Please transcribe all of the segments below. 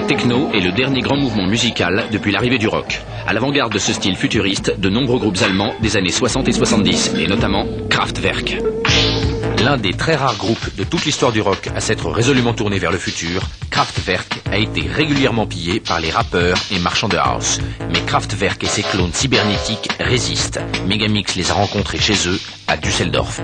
techno est le dernier grand mouvement musical depuis l'arrivée du rock. À l'avant-garde de ce style futuriste, de nombreux groupes allemands des années 60 et 70, et notamment Kraftwerk. L'un des très rares groupes de toute l'histoire du rock à s'être résolument tourné vers le futur, Kraftwerk a été régulièrement pillé par les rappeurs et marchands de house. Mais Kraftwerk et ses clones cybernétiques résistent. Megamix les a rencontrés chez eux, à Düsseldorf.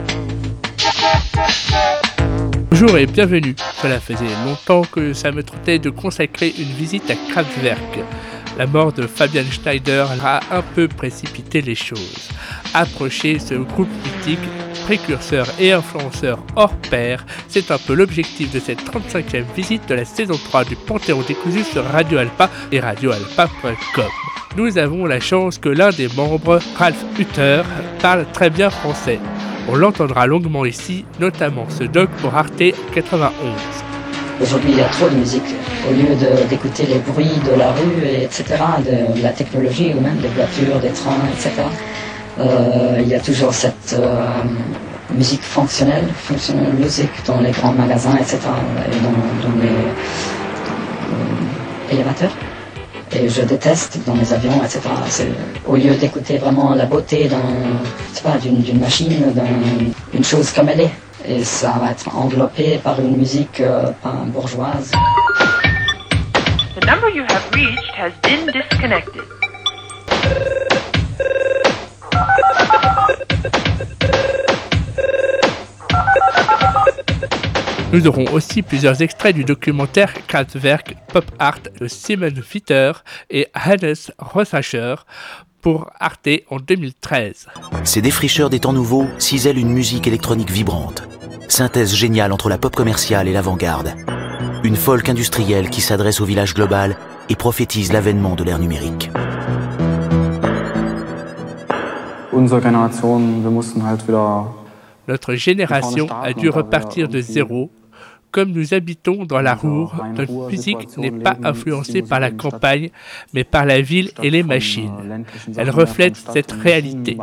Bonjour et bienvenue. Cela faisait longtemps que ça me trottait de consacrer une visite à Kraftwerk. La mort de Fabian Schneider a un peu précipité les choses. Approcher ce groupe mythique, précurseur et influenceur hors pair, c'est un peu l'objectif de cette 35e visite de la saison 3 du Panthéon décousu sur Radio Alpa et radioalpa.com. Nous avons la chance que l'un des membres, Ralf Hütter, parle très bien français. On l'entendra longuement ici, notamment ce doc pour Arte 91. Aujourd'hui, il y a trop de musique. Au lieu d'écouter les bruits de la rue, etc., de la technologie, ou même des voitures, des trains, etc., il y a toujours cette musique fonctionnelle musique dans les grands magasins, etc., et dans les élévateurs. Et je déteste dans les avions, etc. Au lieu d'écouter vraiment la beauté d'une machine, d'une chose comme elle est. Et ça va être enveloppé par une musique bourgeoise. The number you have reached has been disconnected. Nous aurons aussi plusieurs extraits du documentaire Kraftwerk Pop Art de Simon Fitter et Hannes Rossacher pour Arte en 2013. Ces défricheurs des temps nouveaux cisèlent une musique électronique vibrante. Synthèse géniale entre la pop commerciale et l'avant-garde. Une folk industrielle qui s'adresse au village global et prophétise l'avènement de l'ère numérique. Notre génération a dû repartir de zéro. Comme nous habitons dans la Ruhr, notre musique n'est pas influencée par la campagne, mais par la ville et les machines. Elle reflète cette réalité.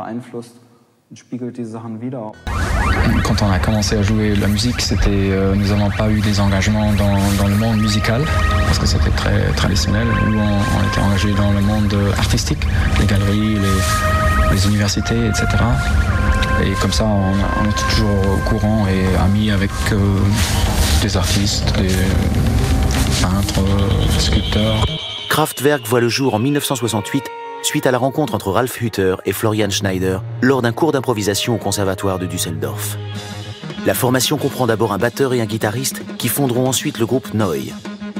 Quand on a commencé à jouer la musique, nous n'avons pas eu des engagements dans le monde musical, parce que c'était très traditionnel, où on était engagé dans le monde artistique, les galeries, les universités, etc. Et comme ça, on était toujours au courant et amis avec des artistes, des peintres, des sculpteurs. Kraftwerk voit le jour en 1968 suite à la rencontre entre Ralf Hütter et Florian Schneider lors d'un cours d'improvisation au conservatoire de Düsseldorf. La formation comprend d'abord un batteur et un guitariste qui fonderont ensuite le groupe Neu.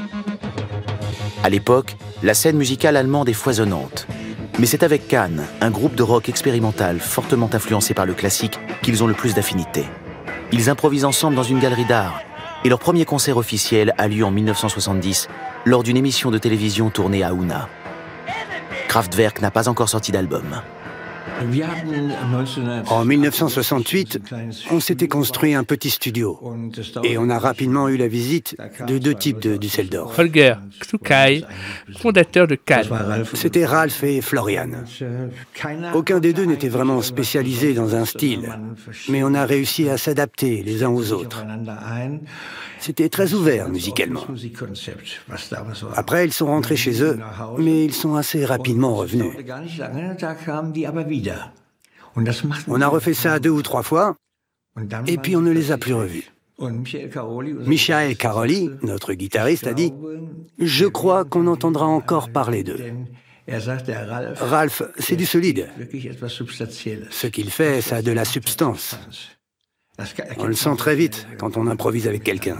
À l'époque, la scène musicale allemande est foisonnante. Mais c'est avec Can, un groupe de rock expérimental fortement influencé par le classique, qu'ils ont le plus d'affinité. Ils improvisent ensemble dans une galerie d'art, et leur premier concert officiel a lieu en 1970, lors d'une émission de télévision tournée à Unna. Kraftwerk n'a pas encore sorti d'album. En 1968, on s'était construit un petit studio et on a rapidement eu la visite de deux types de Düsseldorf. Holger Xukai, fondateur de Can. C'était Ralf et Florian. Aucun des deux n'était vraiment spécialisé dans un style, mais on a réussi à s'adapter les uns aux autres. C'était très ouvert musicalement. Après, ils sont rentrés chez eux, mais ils sont assez rapidement revenus. On a refait ça 2 ou 3 fois, et puis on ne les a plus revus. Michael Caroli, notre guitariste, a dit « Je crois qu'on entendra encore parler d'eux. » Ralf, c'est du solide. Ce qu'il fait, ça a de la substance. On le sent très vite quand on improvise avec quelqu'un.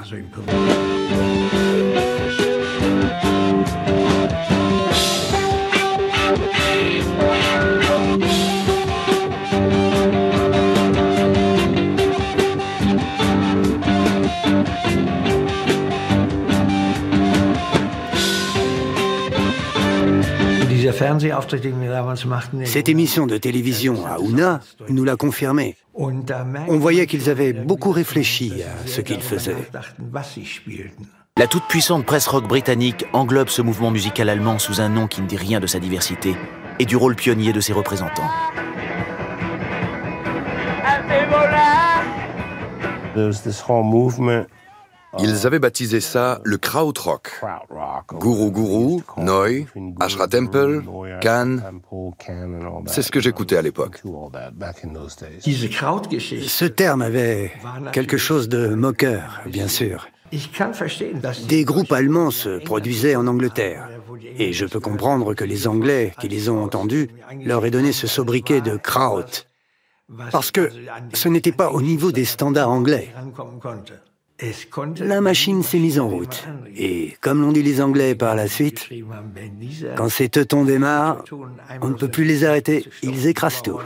Cette émission de télévision à Unna nous l'a confirmé. On voyait qu'ils avaient beaucoup réfléchi à ce qu'ils faisaient. La toute-puissante presse rock britannique englobe ce mouvement musical allemand sous un nom qui ne dit rien de sa diversité et du rôle pionnier de ses représentants. Ils avaient baptisé ça le krautrock. Guru Guru, Neu, Ashra Temple, Can, c'est ce que j'écoutais à l'époque. Ce terme avait quelque chose de moqueur, bien sûr. Des groupes allemands se produisaient en Angleterre. Et je peux comprendre que les Anglais qui les ont entendus leur aient donné ce sobriquet de Kraut. Parce que ce n'était pas au niveau des standards anglais. La machine s'est mise en route. Et comme l'ont dit les Anglais par la suite, quand ces teutons démarrent, on ne peut plus les arrêter, ils écrasent tout.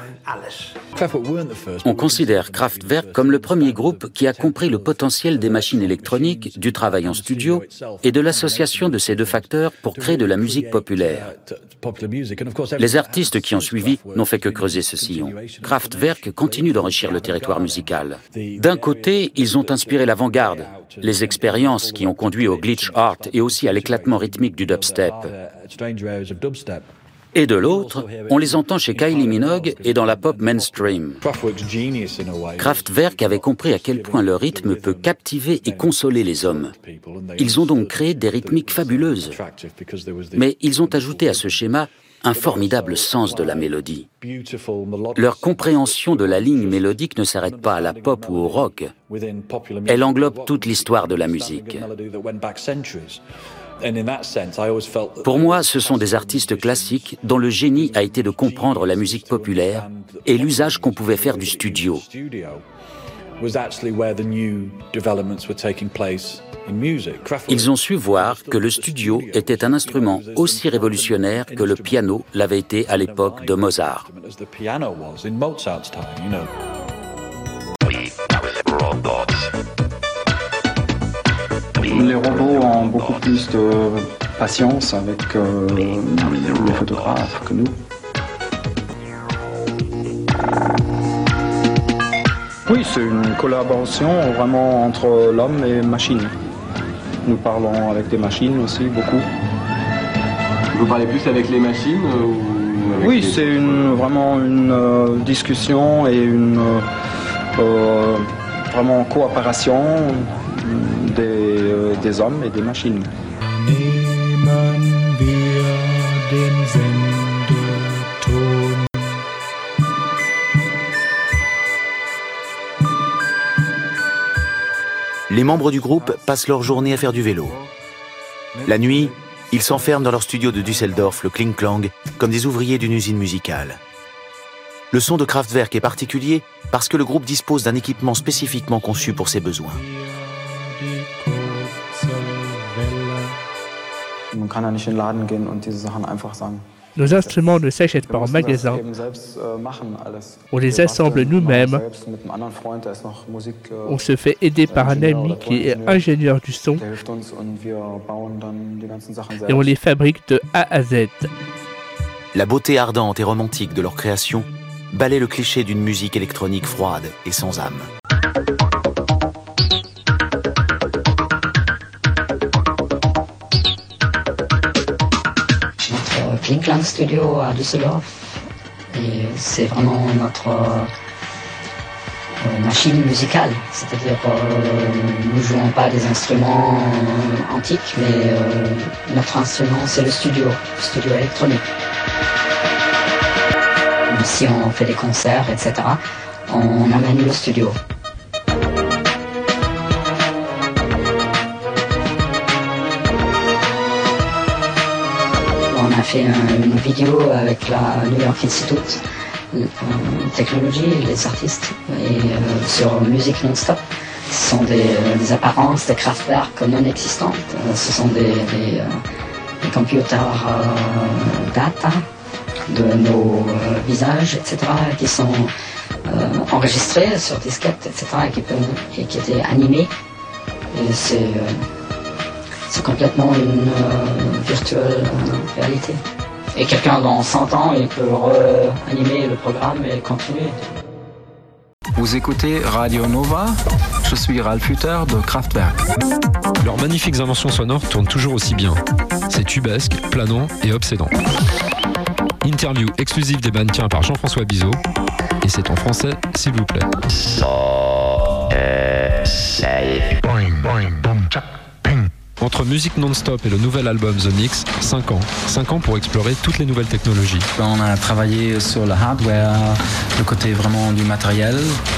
On considère Kraftwerk comme le premier groupe qui a compris le potentiel des machines électroniques, du travail en studio et de l'association de ces deux facteurs pour créer de la musique populaire. Les artistes qui ont suivi n'ont fait que creuser ce sillon. Kraftwerk continue d'enrichir le territoire musical. D'un côté, ils ont inspiré l'avant-garde, les expériences qui ont conduit au glitch art et aussi à l'éclatement rythmique du dubstep. Et de l'autre, on les entend chez Kylie Minogue et dans la pop mainstream. Kraftwerk avait compris à quel point le rythme peut captiver et consoler les hommes. Ils ont donc créé des rythmiques fabuleuses. Mais ils ont ajouté à ce schéma un formidable sens de la mélodie. Leur compréhension de la ligne mélodique ne s'arrête pas à la pop ou au rock. Elle englobe toute l'histoire de la musique. Pour moi, ce sont des artistes classiques dont le génie a été de comprendre la musique populaire et l'usage qu'on pouvait faire du studio. Ils ont su voir que le studio était un instrument aussi révolutionnaire que le piano l'avait été à l'époque de Mozart. Les robots ont beaucoup plus de patience avec les photographes que nous. Oui, c'est une collaboration vraiment entre l'homme et machine. Nous parlons avec des machines aussi beaucoup. Vous parlez plus avec les machines ou avec Oui, c'est vraiment une discussion et une vraiment coopération des hommes et des machines. Les membres du groupe passent leur journée à faire du vélo. La nuit, ils s'enferment dans leur studio de Düsseldorf, le Kling Klang, comme des ouvriers d'une usine musicale. Le son de Kraftwerk est particulier parce que le groupe dispose d'un équipement spécifiquement conçu pour ses besoins. Nos instruments ne s'achètent pas en magasin. On les assemble nous-mêmes. On se fait aider par un ami qui est ingénieur du son. Et on les fabrique de A à Z. La beauté ardente et romantique de leur création balaie le cliché d'une musique électronique froide et sans âme. Kling Klang Studio à Düsseldorf. Et c'est vraiment notre machine musicale. C'est-à-dire nous ne jouons pas des instruments antiques, mais notre instrument c'est le studio électronique. Si on fait des concerts, etc., on amène le studio. On a fait une vidéo avec la New York Institute Technology, les artistes, et sur Musique Non-Stop. Ce sont des apparences, des Kraftwerk non existantes. Ce sont des computers data de nos visages, etc., qui sont enregistrés sur disquettes, etc., et qui étaient animés. Et c'est complètement une virtuelle réalité. Et quelqu'un dans 100 ans, il peut animer le programme et continuer. Vous écoutez Radio Nova, je suis Ralf Hütter de Kraftwerk. Leurs magnifiques inventions sonores tournent toujours aussi bien. C'est tubesque, planant et obsédant. Interview exclusive des mannequins par Jean-François Bizot. Et c'est en français, s'il vous plaît. Entre musique non-stop et le nouvel album The Mix, 5 ans. 5 ans pour explorer toutes les nouvelles technologies. On a travaillé sur le hardware, le côté vraiment du matériel,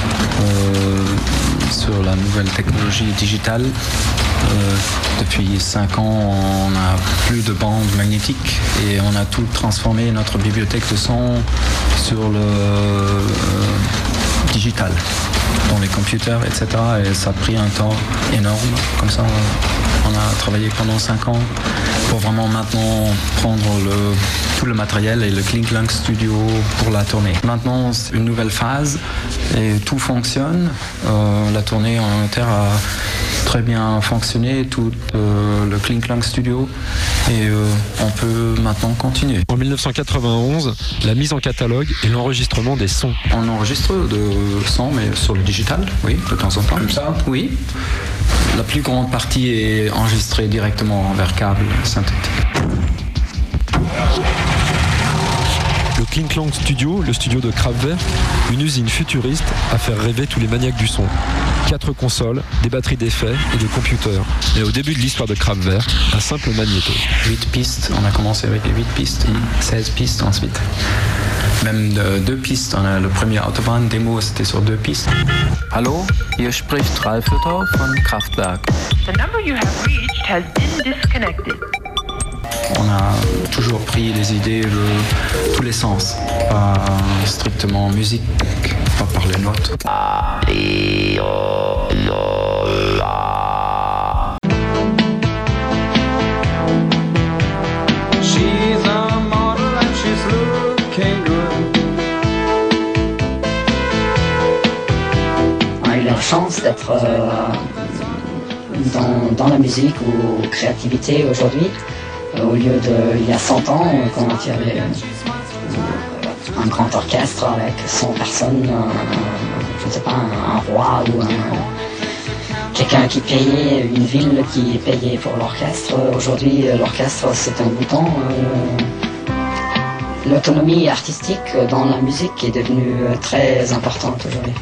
sur la nouvelle technologie digitale. Depuis 5 ans, on n'a plus de bandes magnétiques et on a tout transformé notre bibliothèque de son sur le digital, dans les computers, etc. Et ça a pris un temps énorme. Comme ça, on a travaillé pendant 5 ans pour vraiment maintenant prendre tout le matériel et le Klinklang Studio pour la tournée. Maintenant, c'est une nouvelle phase et tout fonctionne. La tournée en Angleterre a très bien fonctionné, tout le Klinklang Studio, et on peut maintenant continuer. En 1991, la mise en catalogue et l'enregistrement des sons. On enregistre de sons, mais sur le digital, oui, de temps en temps. Comme ça? Oui. La plus grande partie est enregistrée directement envers câble synthétique. Le Klinklang Studio, le studio de Kraftwerk, une usine futuriste à faire rêver tous les maniaques du son. 4 consoles, des batteries d'effets et des computers. Mais au début de l'histoire de Kraftwerk, un simple magnéto. 8 pistes, on a commencé avec 8 pistes, 16 pistes ensuite. Même 2 pistes, le premier Autobahn démo c'était sur 2 pistes. Hallo, hier spricht Ralf Hütter von Kraftwerk. The number you have reached has been disconnected. On a toujours pris les idées de tous les sens, pas strictement musique, pas par les notes. On a eu la chance d'être dans la musique ou créativité aujourd'hui. Au lieu de il y a 100 ans, quand il y avait un grand orchestre avec 100 personnes, je ne sais pas, un roi ou quelqu'un qui payait, une ville qui payait pour l'orchestre. Aujourd'hui, l'orchestre, c'est un bouton. L'autonomie artistique dans la musique est devenue très importante aujourd'hui.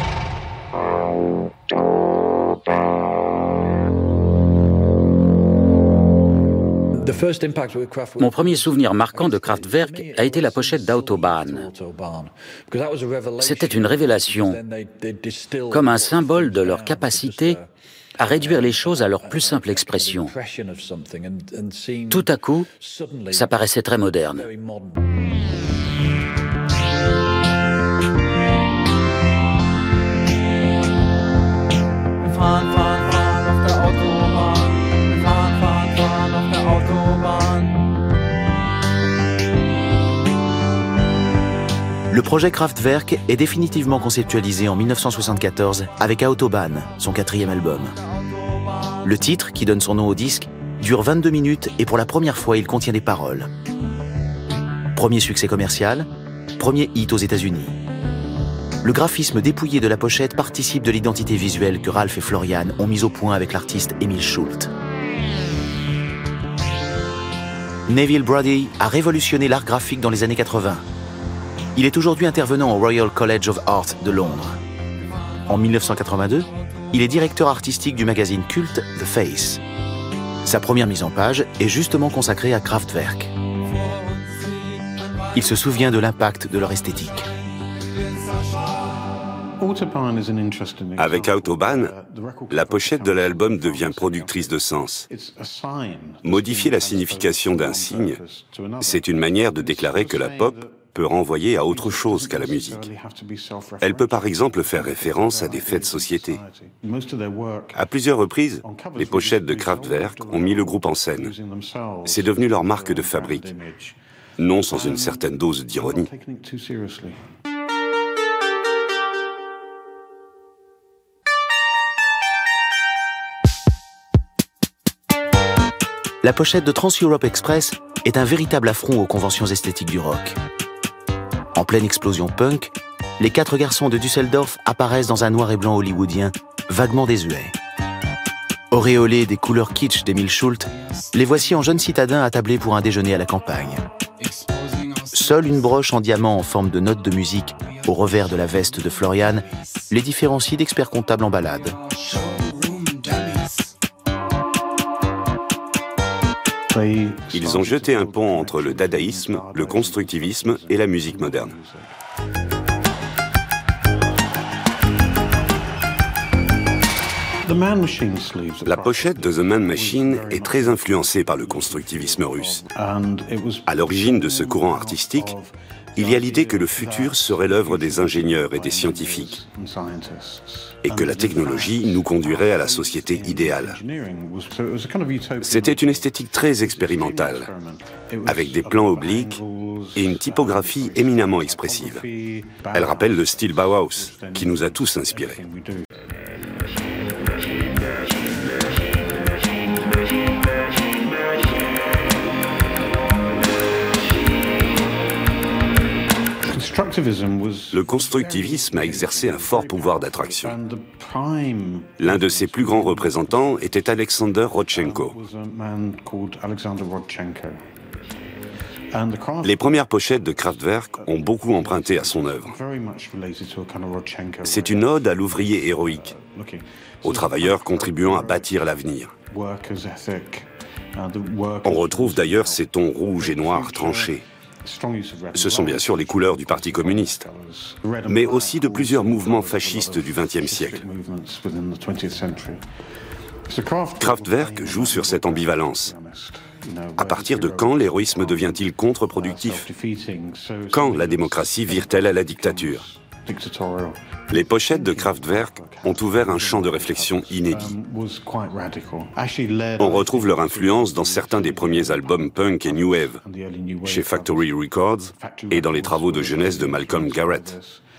Mon premier souvenir marquant de Kraftwerk a été la pochette d'Autobahn. C'était une révélation, comme un symbole de leur capacité à réduire les choses à leur plus simple expression. Tout à coup, ça paraissait très moderne. Le projet Kraftwerk est définitivement conceptualisé en 1974 avec Autobahn, son 4e album. Le titre, qui donne son nom au disque, dure 22 minutes et pour la première fois, il contient des paroles. Premier succès commercial, premier hit aux États-Unis. Le graphisme dépouillé de la pochette participe de l'identité visuelle que Ralf et Florian ont mise au point avec l'artiste Emil Schult. Neville Brody a révolutionné l'art graphique dans les années 80. Il est aujourd'hui intervenant au Royal College of Art de Londres. En 1982, il est directeur artistique du magazine culte The Face. Sa première mise en page est justement consacrée à Kraftwerk. Il se souvient de l'impact de leur esthétique. Avec Autobahn, la pochette de l'album devient productrice de sens. Modifier la signification d'un signe, c'est une manière de déclarer que la pop peut renvoyer à autre chose qu'à la musique. Elle peut par exemple faire référence à des faits de société. À plusieurs reprises, les pochettes de Kraftwerk ont mis le groupe en scène. C'est devenu leur marque de fabrique, non sans une certaine dose d'ironie. La pochette de Trans-Europe Express est un véritable affront aux conventions esthétiques du rock. En pleine explosion punk, les 4 garçons de Düsseldorf apparaissent dans un noir et blanc hollywoodien, vaguement désuet. Auréolés des couleurs kitsch d'Emil Schult, les voici en jeunes citadins attablés pour un déjeuner à la campagne. Seule une broche en diamant en forme de note de musique au revers de la veste de Florian les différencie d'experts comptables en balade. Ils ont jeté un pont entre le dadaïsme, le constructivisme et la musique moderne. La pochette de The Man Machine est très influencée par le constructivisme russe. À l'origine de ce courant artistique, il y a l'idée que le futur serait l'œuvre des ingénieurs et des scientifiques, et que la technologie nous conduirait à la société idéale. C'était une esthétique très expérimentale, avec des plans obliques et une typographie éminemment expressive. Elle rappelle le style Bauhaus, qui nous a tous inspirés. Le constructivisme a exercé un fort pouvoir d'attraction. L'un de ses plus grands représentants était Alexander Rodchenko. Les premières pochettes de Kraftwerk ont beaucoup emprunté à son œuvre. C'est une ode à l'ouvrier héroïque, aux travailleurs contribuant à bâtir l'avenir. On retrouve d'ailleurs ces tons rouges et noirs tranchés. Ce sont bien sûr les couleurs du Parti communiste, mais aussi de plusieurs mouvements fascistes du XXe siècle. Kraftwerk joue sur cette ambivalence. À partir de quand l'héroïsme devient-il contre-productif? Quand la démocratie vire-t-elle à la dictature? Les pochettes de Kraftwerk ont ouvert un champ de réflexion inédit. On retrouve leur influence dans certains des premiers albums punk et new wave, chez Factory Records et dans les travaux de jeunesse de Malcolm Garrett.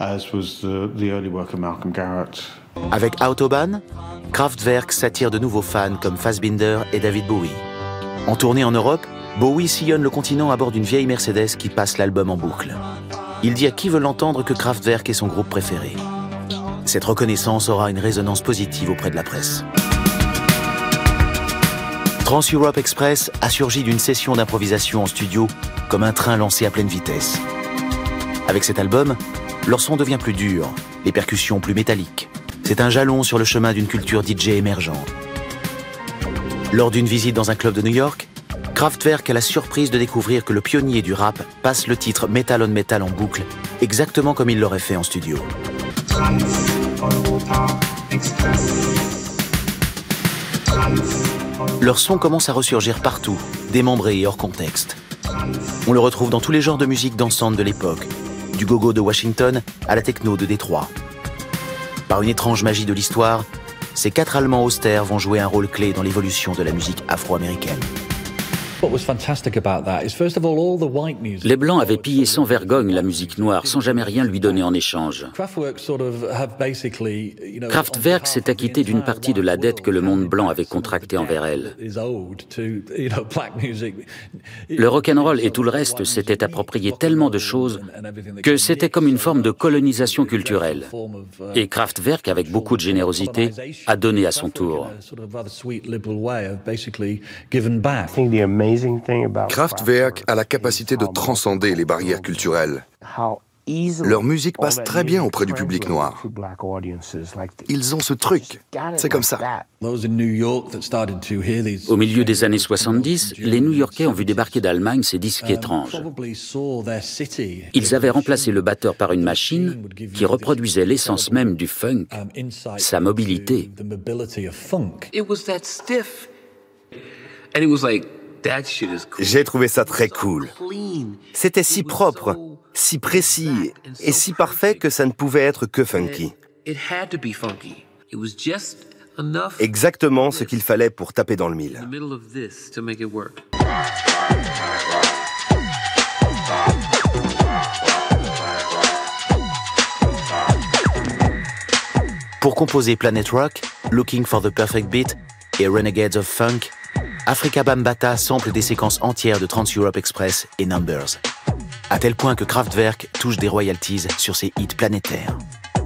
Avec Autobahn, Kraftwerk s'attire de nouveaux fans comme Fassbinder et David Bowie. En tournée en Europe, Bowie sillonne le continent à bord d'une vieille Mercedes qui passe l'album en boucle. Il dit à qui veut l'entendre que Kraftwerk est son groupe préféré. Cette reconnaissance aura une résonance positive auprès de la presse. Trans-Europe Express a surgi d'une session d'improvisation en studio comme un train lancé à pleine vitesse. Avec cet album, leur son devient plus dur, les percussions plus métalliques. C'est un jalon sur le chemin d'une culture DJ émergente. Lors d'une visite dans un club de New York, Kraftwerk a la surprise de découvrir que le pionnier du rap passe le titre Metal on Metal en boucle, exactement comme il l'aurait fait en studio. Leur son commence à ressurgir partout, démembré et hors contexte. On le retrouve dans tous les genres de musique dansante de l'époque, du go-go de Washington à la techno de Détroit. Par une étrange magie de l'histoire, ces 4 Allemands austères vont jouer un rôle clé dans l'évolution de la musique afro-américaine. Les Blancs avaient pillé sans vergogne la musique noire, sans jamais rien lui donner en échange. Kraftwerk s'est acquitté d'une partie de la dette que le monde blanc avait contractée envers elle. Le rock'n'roll et tout le reste s'étaient approprié tellement de choses que c'était comme une forme de colonisation culturelle. Et Kraftwerk, avec beaucoup de générosité, a donné à son tour. Kraftwerk a la capacité de transcender les barrières culturelles. Leur musique passe très bien auprès du public noir. Ils ont ce truc. C'est comme ça. Au milieu des années 70, les New-Yorkais ont vu débarquer d'Allemagne ces disques étranges. Ils avaient remplacé le batteur par une machine qui reproduisait l'essence même du funk, sa mobilité. J'ai trouvé ça très cool. C'était si propre, si précis et si parfait que ça ne pouvait être que funky. Exactement ce qu'il fallait pour taper dans le mille. Pour composer Planet Rock, Looking for the Perfect Beat et Renegades of Funk, Afrika Bambaataa sample des séquences entières de Trans-Europe Express et Numbers, à tel point que Kraftwerk touche des royalties sur ses hits planétaires.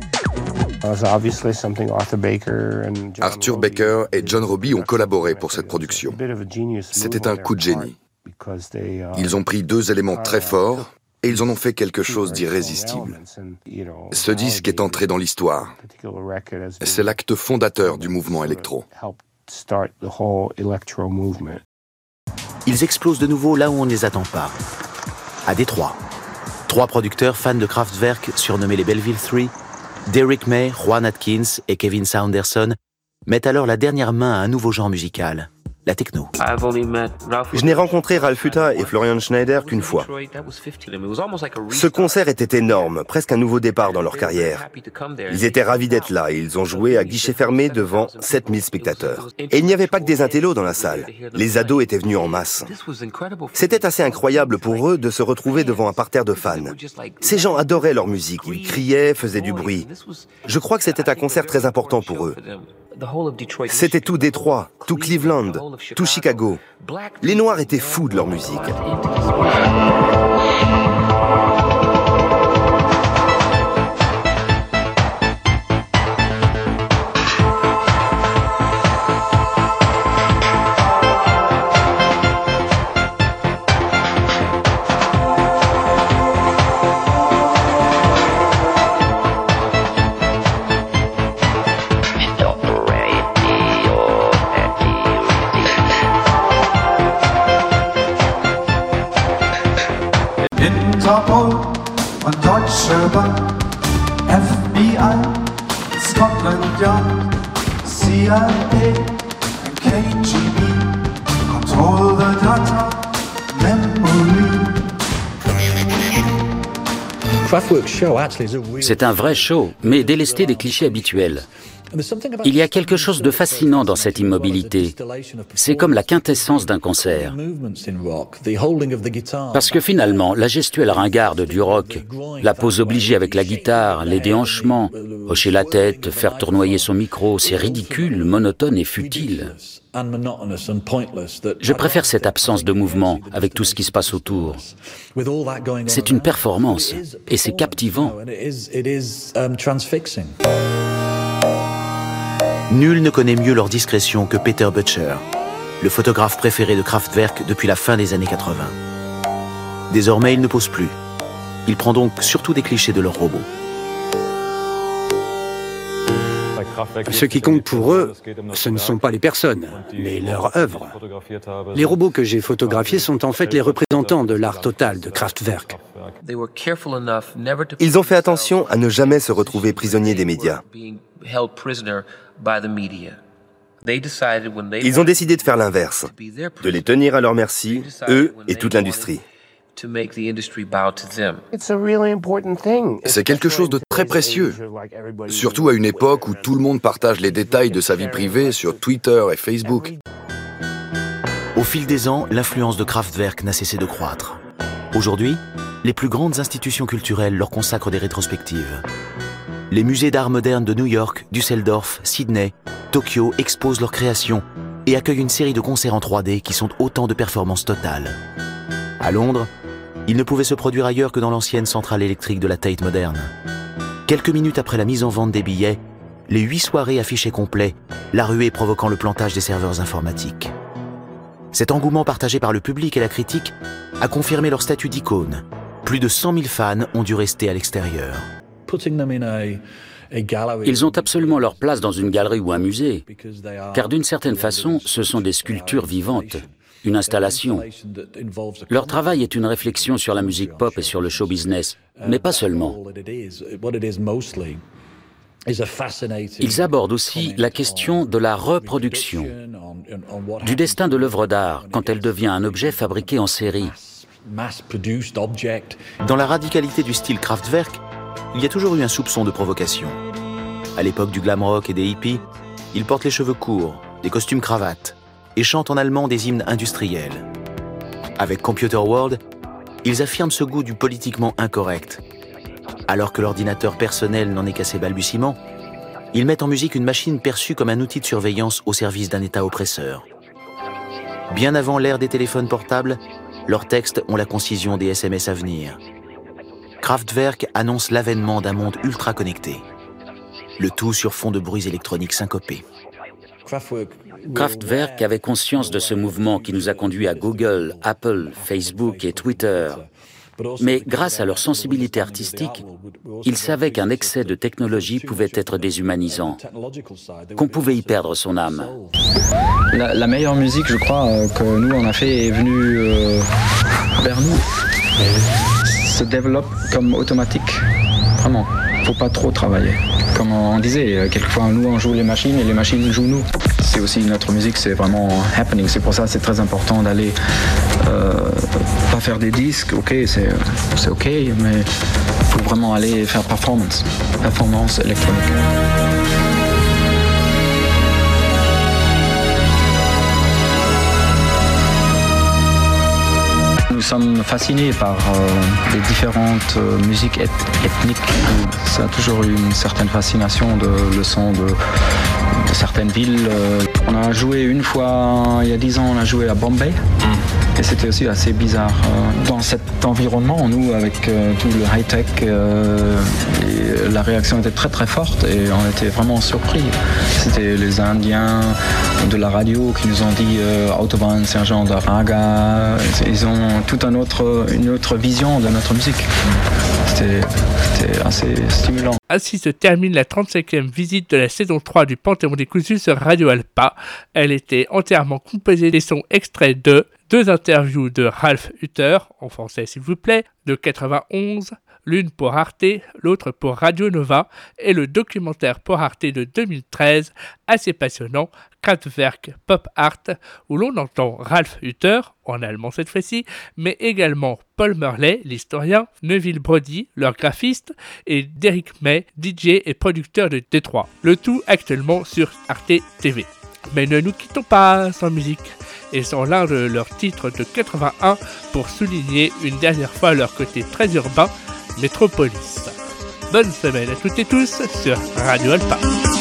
Arthur Baker et John Robbie ont collaboré pour cette production. C'était un coup de génie. Ils ont pris 2 éléments très forts et ils en ont fait quelque chose d'irrésistible. Ce disque est entré dans l'histoire. C'est l'acte fondateur du mouvement électro. ils explosent de nouveau là où on ne les attend pas. À Détroit, 3 producteurs fans de Kraftwerk, surnommés les Belleville 3, Derrick May, Juan Atkins et Kevin Saunderson, mettent alors la dernière main à un nouveau genre musical, la techno. Je n'ai rencontré Ralf Hütter et Florian Schneider qu'une fois. Ce concert était énorme, presque un nouveau départ dans leur carrière. Ils étaient ravis d'être là et ils ont joué à guichet fermé devant 7000 spectateurs. Et il n'y avait pas que des intellos dans la salle. Les ados étaient venus en masse. C'était assez incroyable pour eux de se retrouver devant un parterre de fans. Ces gens adoraient leur musique, ils criaient, faisaient du bruit. Je crois que c'était un concert très important pour eux. C'était tout Détroit, tout Cleveland, tout Chicago. Les Noirs étaient fous de leur musique. Interpol und Deutsche Bank, FBI, Scotland Yard, CIA, KGB, control the data, memory. C'est un vrai show, mais délesté des clichés habituels. Il y a quelque chose de fascinant dans cette immobilité. C'est comme la quintessence d'un concert. Parce que finalement, la gestuelle ringarde du rock, la pose obligée avec la guitare, les déhanchements, hocher la tête, faire tournoyer son micro, c'est ridicule, monotone et futile. Je préfère cette absence de mouvement avec tout ce qui se passe autour. C'est une performance et c'est captivant. Nul ne connaît mieux leur discrétion que Peter Butcher, le photographe préféré de Kraftwerk depuis la fin des années 80. Désormais, il ne pose plus. Il prend donc surtout des clichés de leurs robots. Ce qui compte pour eux, ce ne sont pas les personnes, mais leur œuvre. Les robots que j'ai photographiés sont en fait les représentants de l'art total de Kraftwerk. Ils ont fait attention à ne jamais se retrouver prisonniers des médias. Ils ont décidé de faire l'inverse, de les tenir à leur merci, eux et toute l'industrie. C'est quelque chose de très précieux, surtout à une époque où tout le monde partage les détails de sa vie privée sur Twitter et Facebook. Au fil des ans, l'influence de Kraftwerk n'a cessé de croître. Aujourd'hui, les plus grandes institutions culturelles leur consacrent des rétrospectives. Les musées d'art moderne de New York, Düsseldorf, Sydney, Tokyo exposent leurs créations et accueillent une série de concerts en 3D qui sont autant de performances totales. À Londres, ils ne pouvaient se produire ailleurs que dans l'ancienne centrale électrique de la Tate moderne. Quelques minutes après la mise en vente des billets, les 8 soirées affichaient complet, la ruée provoquant le plantage des serveurs informatiques. Cet engouement partagé par le public et la critique a confirmé leur statut d'icône. Plus de 100 000 fans ont dû rester à l'extérieur. Ils ont absolument leur place dans une galerie ou un musée, car d'une certaine façon, ce sont des sculptures vivantes, une installation. Leur travail est une réflexion sur la musique pop et sur le show business, mais pas seulement. Ils abordent aussi la question de la reproduction, du destin de l'œuvre d'art quand elle devient un objet fabriqué en série. Dans la radicalité du style Kraftwerk, il y a toujours eu un soupçon de provocation. À l'époque du glam rock et des hippies, ils portent les cheveux courts, des costumes cravates et chantent en allemand des hymnes industriels. Avec Computer World, ils affirment ce goût du politiquement incorrect. Alors que l'ordinateur personnel n'en est qu'à ses balbutiements, ils mettent en musique une machine perçue comme un outil de surveillance au service d'un État oppresseur. Bien avant l'ère des téléphones portables, leurs textes ont la concision des SMS à venir. Kraftwerk annonce l'avènement d'un monde ultra connecté. Le tout sur fond de bruits électroniques syncopés. Kraftwerk avait conscience de ce mouvement qui nous a conduits à Google, Apple, Facebook et Twitter. Mais grâce à leur sensibilité artistique, ils savaient qu'un excès de technologie pouvait être déshumanisant, qu'on pouvait y perdre son âme. La meilleure musique, je crois, que nous on a fait est venue vers nous. Se développe comme automatique, vraiment. Faut pas trop travailler. Comme on disait, quelquefois nous on joue les machines et les machines jouent nous. C'est aussi notre musique, c'est vraiment happening. C'est pour ça que c'est très important d'aller pas faire des disques, ok, c'est ok, mais faut vraiment aller faire performance électronique. Nous sommes fascinés par les différentes musiques ethniques. Ça a toujours eu une certaine fascination de le son de certaines villes. On a joué une fois, il y a 10 ans, on a joué à Bombay. Et c'était aussi assez bizarre. Dans cet environnement, nous, avec tout le high-tech, la réaction était très très forte et on était vraiment surpris. C'était les Indiens de la radio qui nous ont dit Autobahn, c'est un genre de raga. Ils ont toute une autre vision de notre musique. C'était assez stimulant. Ainsi se termine la 35e visite de la saison 3 du Panthéon décousu sur Radio Alpa. Elle était entièrement composée des sons extraits de 2 interviews de Ralph Hutter, en français s'il vous plaît, de 91, l'une pour Arte, l'autre pour Radio Nova, et le documentaire pour Arte de 2013, assez passionnant, Kraftwerk Pop Art, où l'on entend Ralph Hutter, en allemand cette fois-ci, mais également Paul Murley, l'historien, Neville Brody, leur graphiste, et Derrick May, DJ et producteur de Détroit. Le tout actuellement sur Arte TV. Mais ne nous quittons pas sans musique, et sans l'un de leurs titres de 81 pour souligner une dernière fois leur côté très urbain, Metropolis. Bonne semaine à toutes et tous sur Radio Alpa.